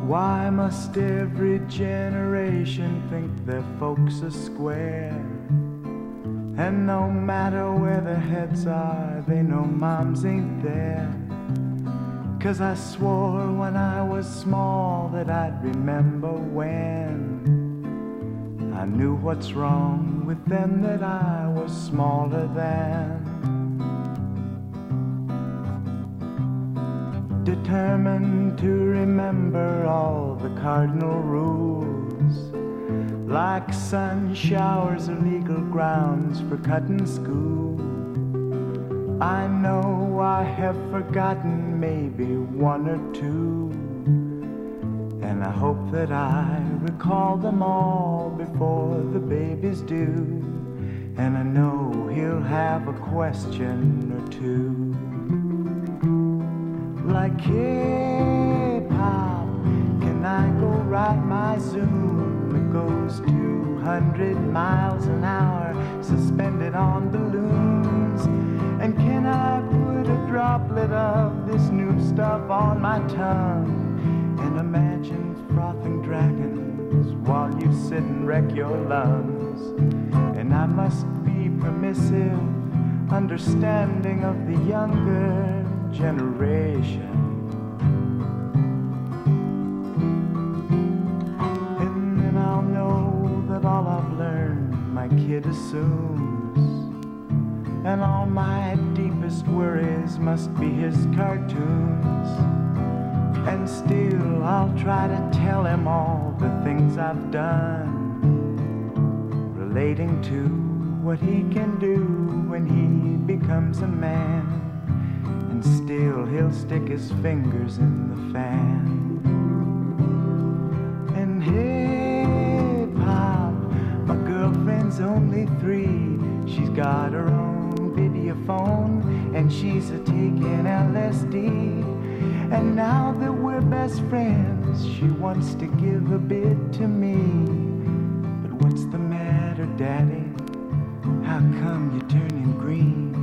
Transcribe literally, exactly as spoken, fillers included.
Why must every generation think their folks are square? And no matter where their heads are, they know moms ain't there. 'Cause I swore when I was small that I'd remember when I knew what's wrong with them that I was smaller than. Determined to remember all the cardinal rules, like sun showers or legal grounds for cutting school. I know I have forgotten maybe one or two, and I hope that I recall them all before the babies do. And I know he'll have a question or two, like, hey, Pop, can I go ride my Zoom? It goes two hundred miles an hour, suspended on balloons. And can I put a droplet of this new stuff on my tongue and imagine frothing dragons while you sit and wreck your lungs? And I must be permissive, understanding of the younger generation. And then I'll know that all I've learned my kid assumes, and all my deepest worries must be his cartoons. And still I'll try to tell him all the things I've done, relating to what he can do when he becomes a man. And still he'll stick his fingers in the fan. And hey, Pop, my girlfriend's only three. She's got her own videophone, and she's a taking L S D. And now that we're best friends, she wants to give a bit to me. But what's the matter, Daddy? How come you're turning green?